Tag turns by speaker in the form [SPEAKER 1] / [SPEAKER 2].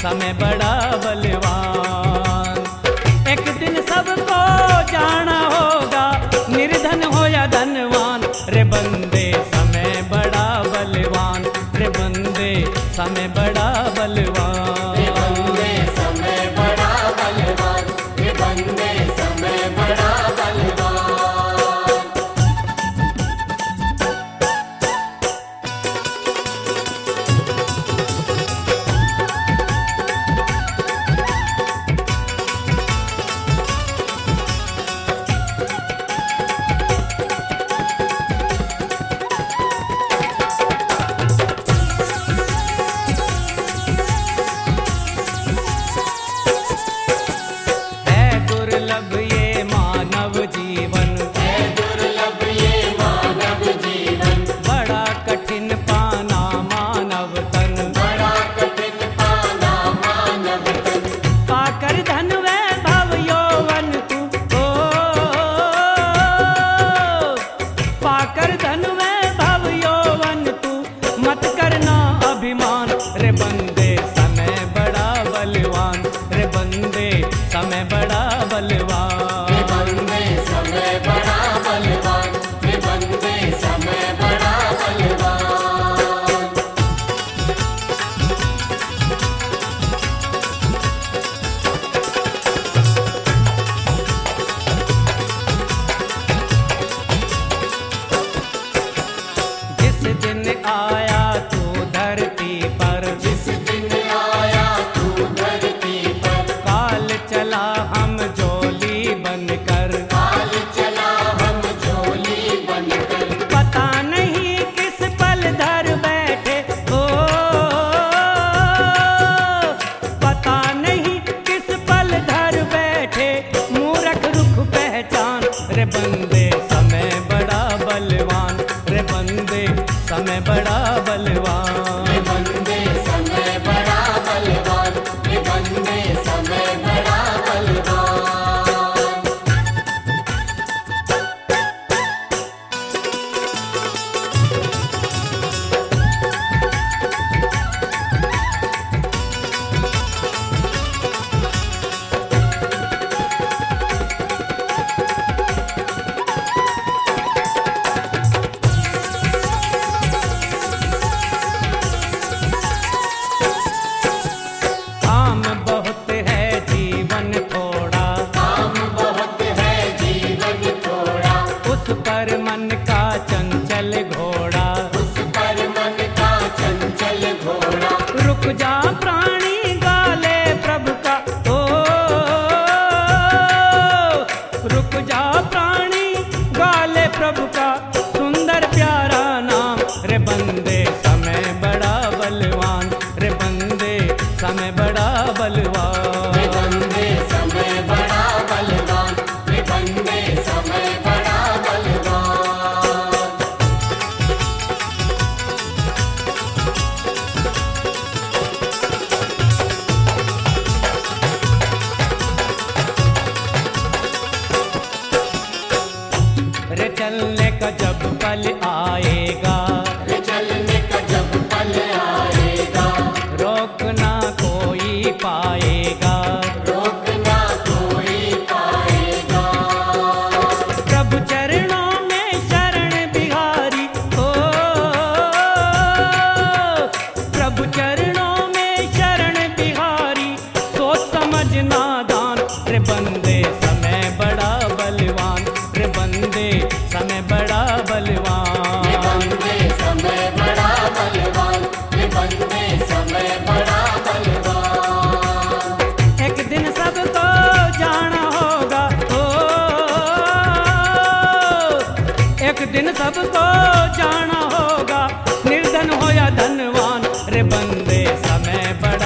[SPEAKER 1] समय बड़ा बलवान। एक दिन सबको जाना होगा, निर्धन हो या धनवान। रे बंदे समय बड़ा बलवान, रे बंदे समय बड़ा बलवान।
[SPEAKER 2] रे बंदे समय बड़ा बलवान, रे बंदे समय बड़ा बलवान।
[SPEAKER 1] रे बंदे समय बड़ा बलवान, रे बंदे समय बड़ा बलवान।
[SPEAKER 2] रे बंदे समय बड़ा बलवान, रे बंदे समय बड़ा बलवान।
[SPEAKER 1] जिस दिन आया तू धरती पर,
[SPEAKER 2] जिस दिन आया तू धरती पर,
[SPEAKER 1] काल चला हम झोली बनकर,
[SPEAKER 2] काल चला हम झोली बनकर।
[SPEAKER 1] पता नहीं किस पल धर बैठे हो, पता नहीं किस पल धर बैठे, मूर्ख रुख पहचान। रे बंदे समय बड़ा बलवान, रे बंदे समय बड़ा बलवान।
[SPEAKER 2] रे बंदे समय बड़ा बलवान, रे बंदे समय बड़ा बलवान।
[SPEAKER 1] काम बहुत है जीवन थोड़ा,
[SPEAKER 2] काम बहुत है जीवन थोड़ा,
[SPEAKER 1] उस पर मन का चंचल घोड़ा।
[SPEAKER 2] उस पर मन का चंचल घोड़ा।
[SPEAKER 1] रुक जा प्राणी गाले प्रभु का, ओ रुक जा प्राणी गाले प्रभु का, सुंदर प्यारा नाम। रे बंदे समय बड़ा बलवान, रे बंदे समय बड़ा बलवान।
[SPEAKER 2] रे बंदे समय बड़ा बलवान, रे बंदे समय बड़ा बलवान।
[SPEAKER 1] रे चलने का जब पल आएगा,
[SPEAKER 2] रे चलने का जब पल आएगा,
[SPEAKER 1] रोकना कोई पाएगा।
[SPEAKER 2] रोकना कोई पाएगा।
[SPEAKER 1] प्रभु चरणों में शरण बिहारी हो, प्रभु चरणों में शरण बिहारी, सोच समझ नादान। रे बंदे समय बड़ा बलवान, रे बंदे समय बड़ा बलवान।
[SPEAKER 2] रे बंदे समय बड़ा बलवान, रे बंदे समय बड़ा बलवान।
[SPEAKER 1] एक दिन सबको जाना होगा, ओ एक दिन सबको जाना होगा, निर्धन हो या धनवान। रे बंदे समय बड़ा